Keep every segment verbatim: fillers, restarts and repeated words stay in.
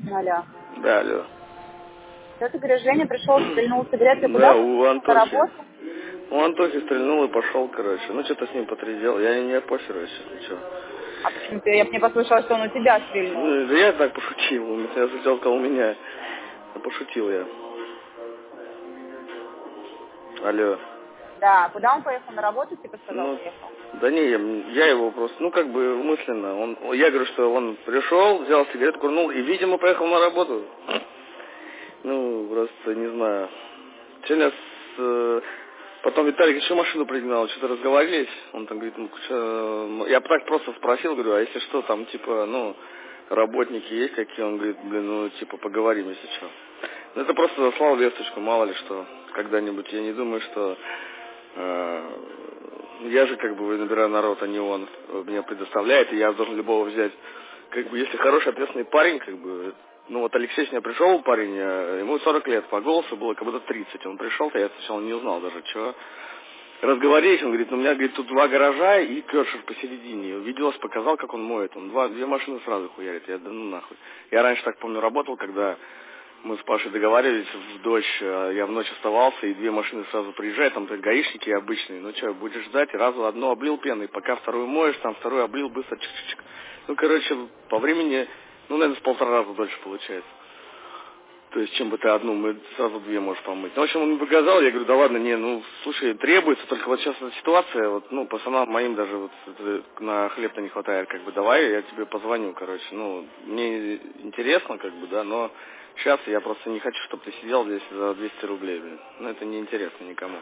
Алло. Да, алло. Да, ты говоришь, Женя пришел, стрельнул сигареты, Да, куда? у На Антохи. работу? У Антохи стрельнул и пошел, короче. Ну, что-то с ним потрезел. Я не похер вообще, ничего. А почему ты? Я бы не послышала, что он у тебя стрельнул. Ну, да я так пошутил. Я сначала сказал у меня. А пошутил я. Алло. Да, куда он поехал? На работу, типа сказал, Ну, поехал? да не, я, я его просто, ну, как бы мысленно. Он, я говорю, что он пришел, взял сигарету, курнул и, видимо, поехал на работу. Ну, просто не знаю. Сегодня с, э, потом Виталик еще машину пригнал, что-то разговорились. Он там говорит, ну, что... я так просто спросил, говорю, а если что, там, типа, ну, работники есть какие? Он говорит, блин, ну, типа, поговорим, если что. Ну, это просто заслал весточку, мало ли что, когда-нибудь. Я не думаю, что... э, я же, как бы, набираю народ, а не он меня предоставляет, и я должен любого взять. Как бы, если хороший, ответственный парень, как бы, ну вот Алексей сегодня пришел, парень, э, ему сорок лет, по голосу было как будто тридцать. Он пришел-то, я сначала не узнал даже, что. Разговорились, он говорит, ну у меня, говорит, тут два гаража и кершер посередине. Виделось, показал, как он моет. Он два, две машины сразу хуярит. Я, да ну нахуй. Я раньше так помню работал, когда мы с Пашей договаривались в дождь, а я в ночь оставался, и две машины сразу приезжают, там гаишники обычные. Ну что, будешь ждать, разу одну облил пеной, пока вторую моешь, там вторую облил, быстро чик-чик. Ну, короче, по времени, ну, наверное, с полтора раза дольше получается. То есть, чем бы ты одну, мы сразу две можешь помыть. Ну, в общем, он мне показал, я говорю, да ладно, не, ну, слушай, требуется, только вот сейчас эта ситуация, вот, ну, пацанам моим даже вот это, на хлеб-то не хватает, как бы, давай я тебе позвоню, короче. Ну, мне интересно, как бы, да, но сейчас я просто не хочу, чтобы ты сидел здесь за двести рублей, блин. Ну, это не интересно никому.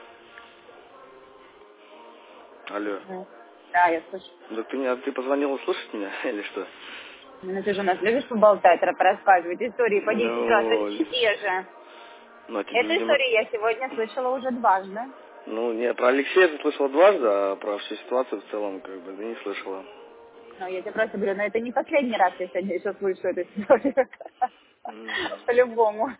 Алло. Мгм. Да, я слышу. Да ты, меня, ты позвонила слушать меня или что? Ну ты же у нас любишь поболтать, ра- рассказывать истории по десять раз, Ну, одни и те же. ну, а тебе, Эту видимо... историю я сегодня слышала уже дважды. Ну, не, про Алексея ты слышала дважды, а про всю ситуацию в целом, как бы, да не слышала. Ну, я тебе просто говорю, но это не последний раз я сегодня еще слышу эту историю. Мгм. По-любому.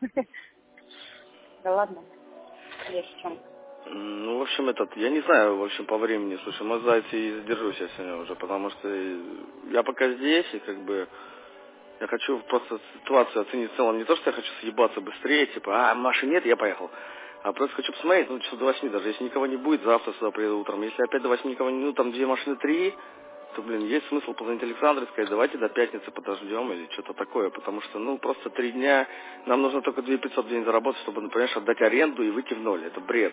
Да ладно, есть в чем. Ну, в общем, этот, я не знаю, в общем, по времени, слушай, может, зайти и задержусь я сегодня уже, потому что я пока здесь, и как бы, я хочу просто ситуацию оценить в целом, не то, что я хочу съебаться быстрее, типа, а, Маши нет, я поехал, а просто хочу посмотреть, ну, часов до восьми даже, если никого не будет, завтра сюда приеду утром, если опять до восьми никого не, ну, там две машины, три, то, блин, есть смысл позвонить Александру и сказать, давайте до пятницы подождем или что-то такое, потому что, ну, просто три дня, нам нужно только две тысячи пятьсот в день заработать, чтобы, например, отдать аренду и выйти в ноль, это бред.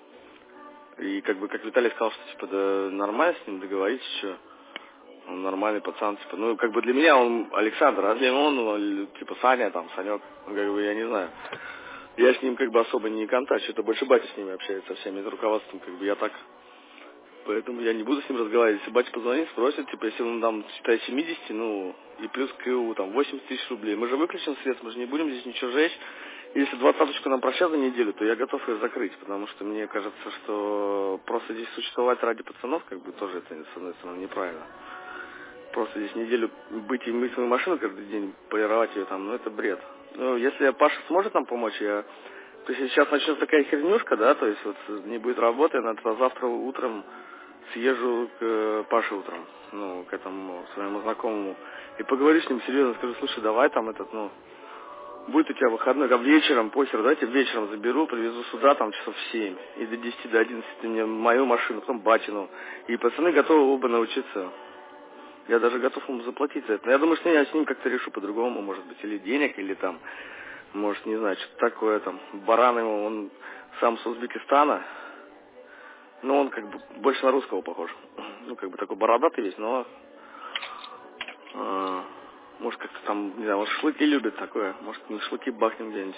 И как бы, как Виталий сказал, что типа да нормально с ним договориться, что он нормальный пацан, типа, ну как бы для меня он Александр, а для него он, ну, типа Саня там, Санек, ну, как бы я не знаю. Я с ним как бы особо не контакт, это больше батя с ними общается, со всеми, с руководством, как бы я так. Поэтому я не буду с ним разговаривать. Если батя позвонит, спросит, типа, если он там, считай, семьдесят, ну, и плюс КУ, там, восемьдесят тысяч рублей. Мы же выключим свет, мы же не будем здесь ничего жечь. Если двадцаточку нам прощат за неделю, то я готов ее закрыть, потому что мне кажется, что просто здесь существовать ради пацанов, как бы, тоже это, с одной стороны, неправильно. Просто здесь неделю быть и мыть свою машину каждый день, полировать ее там, ну, это бред. Ну, если Паша сможет нам помочь, я... То есть сейчас начнется такая хернюшка, да, то есть вот не будет работы, надо завтра утром съезжу к э, Паше утром, ну, к этому своему знакомому, и поговорю с ним серьезно, скажу, слушай, давай там этот, ну, будет у тебя выходной, там вечером, похер, давайте вечером заберу, привезу сюда, там, часов в семь, и до десяти, до одиннадцати ты мне мою машину, потом батину, и пацаны готовы оба научиться. Я даже готов ему заплатить за это. Но я думаю, что я с ним как-то решу по-другому, может быть, или денег, или там, может, не знаю, что-то такое там. Баран ему, он сам с Узбекистана, но он как бы больше на русского похож. Ну, как бы такой бородатый весь, но э, может как-то там, не знаю, может шашлыки любит такое, может на шашлыки бахнем где-нибудь.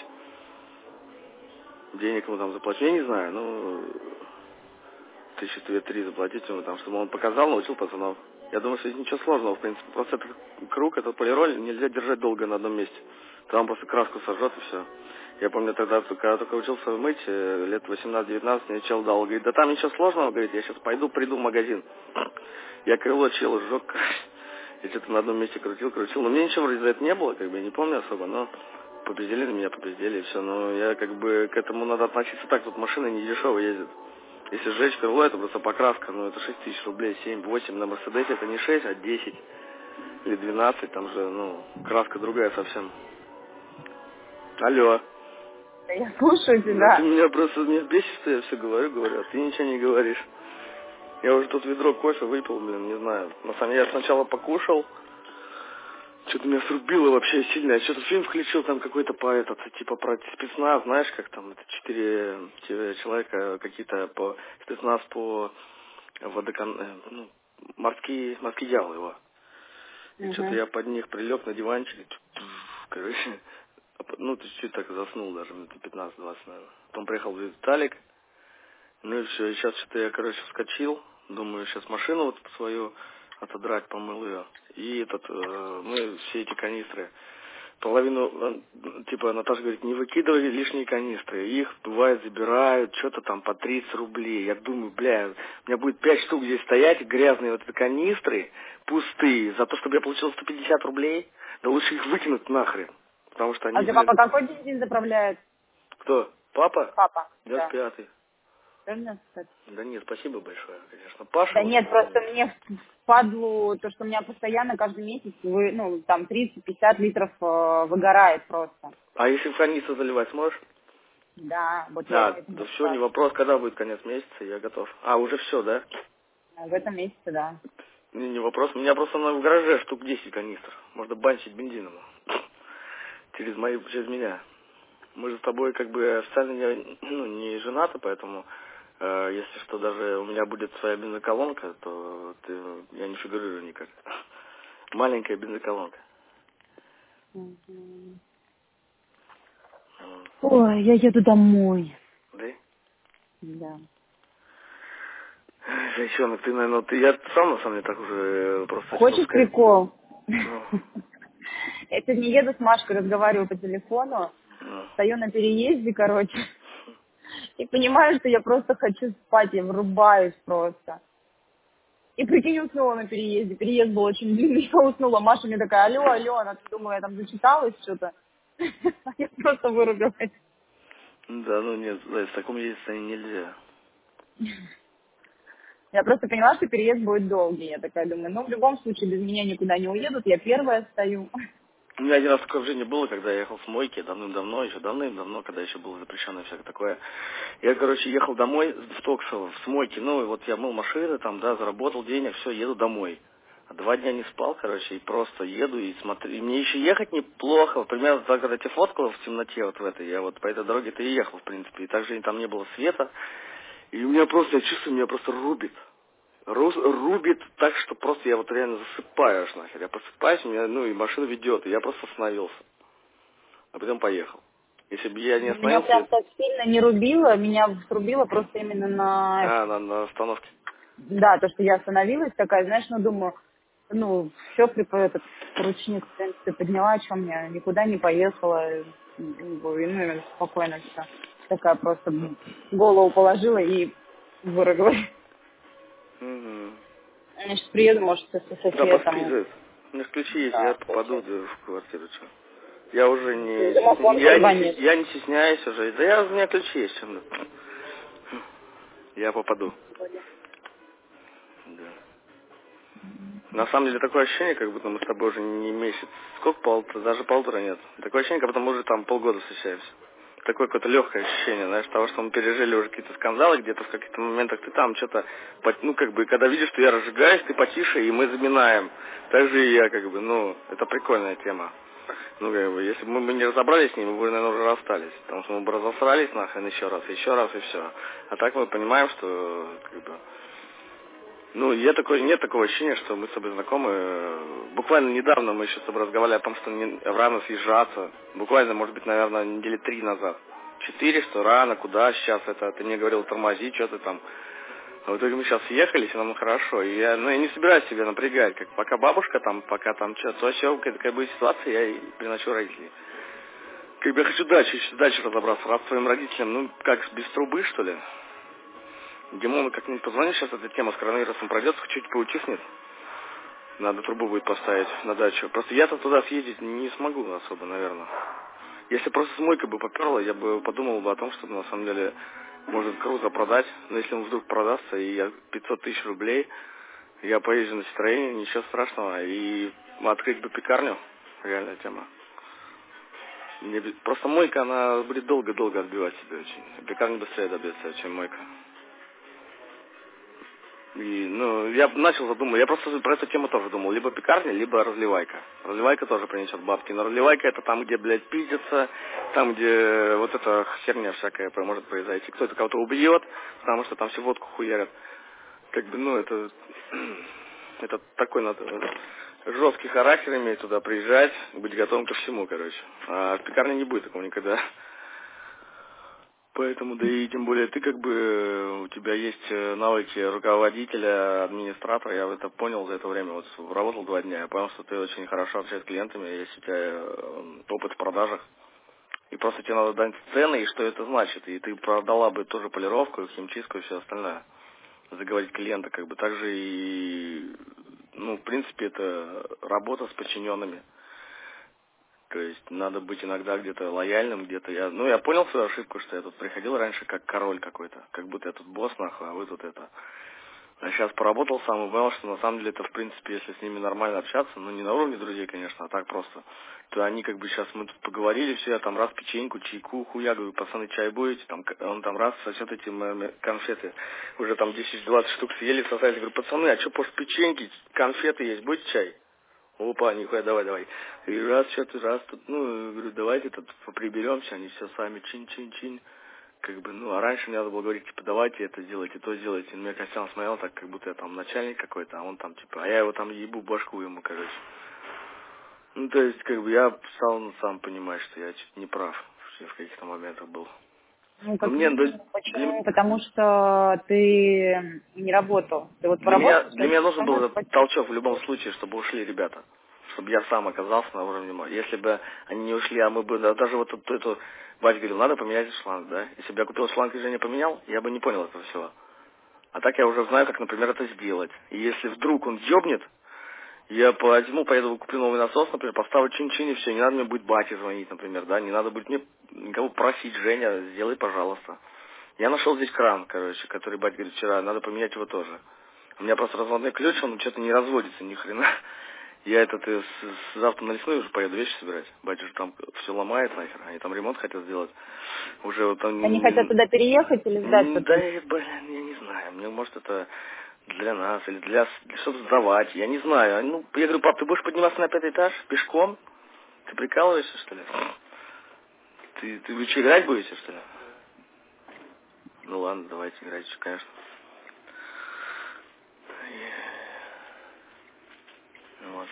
Денег ему там заплатить, я не знаю, ну, тысячи две-три заплатить ему там, чтобы он показал, научил пацанов. Я думаю, что здесь ничего сложного, в принципе. Просто этот круг, этот полироль нельзя держать долго на одном месте. Там просто краску сожжет и все. Я помню тогда, когда только учился мыть, э, лет восемнадцать-девятнадцать, мне чел дал, говорит, да там ничего сложного, говорит, я сейчас пойду, приду в магазин. Я крыло чел сжег, я что-то на одном месте крутил, крутил. Но мне ничего вроде за это не было, как бы, я не помню особо, но победили на меня, победили и все. Но я как бы к этому надо относиться так, тут машины не дешево ездят. Если сжечь крыло, это просто покраска, ну это шесть тысяч рублей, семь-восемь, на Мерседесе это не шесть, а десять. или двенадцать, там же, ну, краска другая совсем. Алло. Да я слушаю Да тебя. ты меня просто меня бесишь, что я все говорю, говорю, а ты ничего не говоришь. Я уже тут ведро кофе выпил, блин, не знаю. На самом деле я сначала покушал, что-то меня срубило вообще сильно. Я что-то фильм включил, там какой-то по этот, типа про спецназ, знаешь, как там, это четыре человека какие-то по спецназ по водокан... э, ну, морские, морские дьяволы его. И Угу. что-то я под них прилег на диванчик, короче, ну, ты чуть так заснул даже, минут пятнадцать-двадцать, наверное. Потом приехал Виталик, ну и все, и сейчас что-то я, короче, вскочил, думаю, сейчас машину вот свою отодрать, помыл ее. И этот, э, мы все эти канистры, половину, э, типа, Наташа говорит, не выкидывай лишние канистры. Их, бывает, забирают, что-то там по тридцать рублей. Я думаю, бля, у меня будет пять штук здесь стоять, грязные вот эти канистры, пустые, за то, чтобы я получил сто пятьдесят рублей. Да лучше их выкинуть нахрен. Потому что А они, у тебя блин... папа какой день заправляет? Кто? Папа? Папа. девяносто Да. пятый. Правильно сказать? Да нет, спасибо большое, конечно. Паша Да вот... нет, просто мне впадлу то, что у меня постоянно каждый месяц, вы, ну, там тридцать-пятьдесят литров э, выгорает просто. А если в канистру заливать сможешь? Да, вот я Да, поэтому да все, не спрашиваю. вопрос, когда будет конец месяца, я готов. А, уже все, да? В этом месяце, да. Не, не вопрос. У меня просто на, в гараже штук десять канистр. Можно банчить бензином. Через мои, через меня. Мы же с тобой как бы официально не, ну, не женаты, поэтому э, если что, даже у меня будет своя бензоколонка, то ты, я не фигурирую никак. Маленькая бензоколонка. Мгм. Вот. Ой, я еду домой. Да? Да. Зайчонок, ты, наверное, ты, я сам на самом деле так уже э, просто хотел Хочешь сказать. прикол? Ну, Я сегодня еду с Машкой, разговариваю по телефону, ну. стою на переезде, короче, и понимаю, что я просто хочу спать, я врубаюсь просто. И прикинь, уснула на переезде. Переезд был очень длинный, я уснула. Маша мне такая, алло, алло, она думала, я там зачиталась что-то. Я просто вырубилась. Да, ну нет, Зай, в таком ездить нельзя. Я просто поняла, что переезд будет долгий. Я такая думаю, ну, в любом случае, без меня никуда не уедут, я первая стою. У меня один раз такое в жизни было, когда я ехал с мойки, давным-давно, еще давным-давно, когда еще было запрещено всякое такое. Я, короче, ехал домой в Токсово, с мойки, ну, и вот я мыл машины, там, да, заработал денег, все, еду домой. А два дня не спал, короче, и просто еду и смотрю. И мне еще ехать неплохо, примерно так, когда я тебя фоткал в темноте вот в этой, я вот по этой дороге-то и ехал, в принципе, и также там не было света. И у меня просто, я чувствую, меня просто рубит. Рус- рубит так, что просто я вот реально засыпаю аж нахер. Я просыпаюсь, меня, ну и машина ведет, и я просто остановился. А потом поехал. Если бы я не Меня остановился, прям так сильно не рубило, меня срубило просто именно на... а, на, на остановке. Да, то, что я остановилась такая, знаешь, ну, думаю, ну, все, этот ручник, в принципе, подняла, что мне, никуда не поехала, ну, именно спокойно все. Такая просто голову положила и выругалась. Угу. Я сейчас приеду, может, со Да, София поспи, там... Зайц. У меня ж ключи есть, я Да, попаду получается. в квартиру, что. Я уже не Домофон стесняюсь, я не, позвонит. стес- я не стесняюсь уже. Да я, у меня ключи есть, чем я попаду. Да. На самом деле такое ощущение, как будто мы с тобой уже не месяц. Сколько? Пол, даже полтора нет. Такое ощущение, как будто мы уже там полгода встречаемся. Такое какое-то легкое ощущение, знаешь, того, что мы пережили уже какие-то скандалы, где-то в каких-то моментах ты там что-то, ну, как бы, когда видишь, что я разжигаюсь, ты потише, и мы заминаем. Так же и я, как бы, ну, это прикольная тема. Ну, как бы, если бы мы, мы не разобрались с ним, мы бы, наверное, уже расстались. Потому что мы бы разосрались нахрен еще раз, еще раз, и все. А так мы понимаем, что, как бы, ну, я такой, нет такого ощущения, что мы с тобой знакомы. Э, Буквально недавно мы еще с тобой разговаривали о том, что не, рано съезжаться. Буквально, может быть, наверное, недели три назад. Четыре, что рано, куда сейчас это. Ты мне говорил, тормози, что ты там. А в итоге мы сейчас съехались, и нам хорошо. И я, ну, я не собираюсь себя напрягать. Как пока бабушка там, пока там что-то, то все, какая будет ситуация, я и приношу родителей. Как бы я хочу дальше, еще дальше разобраться. Раз своим родителям, ну, как без трубы, что ли? Димону как-нибудь позвонишь, сейчас эта тема с коронавирусом пройдет, чуть поутихнет. Надо трубу будет поставить на дачу. Просто я-то туда съездить не смогу особо, наверное. Если просто с мойкой бы поперло, я бы подумал бы о том, чтобы на самом деле может круто продать. Но если он вдруг продастся, и я пятьсот тысяч рублей, я поезжу на Citroёне, ничего страшного. И Открыть бы пекарню, реальная тема. Мне, просто мойка, она будет долго-долго отбивать себя очень. Пекарня быстрее добьется, чем мойка. И, ну, я начал задумывать, я просто про эту тему тоже думал, либо пекарня, либо разливайка. Разливайка тоже принесет бабки, но разливайка это там, где, блядь, пиздится, там, где вот эта херня всякая может произойти. Кто-то кого-то убьет, потому что там все водку хуярят. Как бы, ну, это, это такой надо жесткий характер иметь туда приезжать, быть готовым ко всему, короче. А в пекарне не будет такого никогда. Поэтому, да и тем более ты как бы, у тебя есть навыки руководителя, администратора, я это понял за это время, вот работал два дня, я понял, что ты очень хорошо общаешься с клиентами, есть у тебя опыт в продажах, и просто тебе надо дать цены, и что это значит, и ты продала бы тоже полировку, химчистку и все остальное, заговорить клиента, как бы, также и, ну, в принципе, это работа с подчиненными. То есть надо быть иногда где-то лояльным, где-то я... Ну, я понял свою ошибку, что я тут приходил раньше как король какой-то. Как будто я тут босс, нахуй, а вы тут это... А сейчас поработал сам и понял, что на самом деле это, в принципе, если с ними нормально общаться, ну, не на уровне друзей, конечно, а так просто, то они как бы сейчас, мы тут поговорили, все, я там раз печеньку, чайку, хуя, говорю, пацаны, чай будете, там, он там раз сосет эти мои конфеты, уже там десять-двадцать штук съели, сосали, говорю, пацаны, а что, может, печеньки, конфеты есть, будете чай? Опа, нихуя, давай, давай. И раз что-то, раз тут, ну, говорю, давайте тут поприберемся, они все сами чин-чин-чин. Как бы, ну, а раньше мне надо было говорить, типа, давайте это сделайте, то сделайте. И меня Костян смотрел так, как будто я там начальник какой-то, а он там, типа, а я его там ебу башку ему, короче. Ну, то есть, как бы, я стал сам понимать, что я чуть не прав в каких-то моментах был. Ну, Но как мне, минимум, почему? Потому что ты не работал. Ты вот Для меня, поработал, для меня нужен был сейчас этот толчок в любом случае, чтобы ушли ребята. Чтобы я сам оказался на уровне мо- Если бы они не ушли, а мы бы, да, даже вот эту, эту Вась говорил, надо поменять шланг, да? Если бы я купил шланг и Женя поменял, я бы не понял этого всего. А так я уже знаю, как, например, это сделать. И если вдруг он ёбнет, я возьму, поеду, куплю новый насос, например, поставлю чин-чин и все. Не надо мне будет бате звонить, например, да? Не надо будет мне никого просить, Женя, сделай, пожалуйста. Я нашел здесь кран, короче, который батя говорит вчера, надо поменять его тоже. У меня просто разводной ключ, он что-то не разводится ни хрена. Я этот э, с, с завтра на лесной уже поеду вещи собирать. Батя же там все ломает нахер. Они там ремонт хотят сделать. Уже вот там... они хотят туда переехать или сдать м, тут? Да, я, блин, я не знаю. Мне, может, это для нас или для, для что-то сдавать. Я не знаю. Ну, я говорю, пап, ты будешь подниматься на пятый этаж пешком? Ты прикалываешься, что ли? Ты, ты вы что, играть будете, что ли? Ну ладно, давайте играть, конечно. Вот.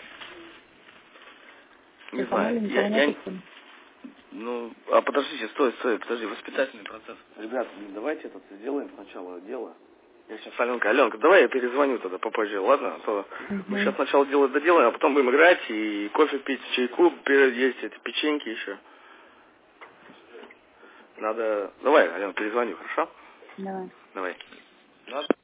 Не Сэкономили, знаю, я, никого я, нету, что ли? ну, а подождите, стой, стой, подожди, воспитательный процесс. Ребят, блин, давайте это сделаем сначала дело. Я сейчас, Аленка, Аленка, давай я перезвоню тогда попозже, ладно? А то мы сейчас Угу. сначала дело доделаем, а потом будем играть и кофе пить, чайку, есть эти печеньки еще. Надо, давай, Алена, перезвоню, хорошо? Давай. Давай. Надо.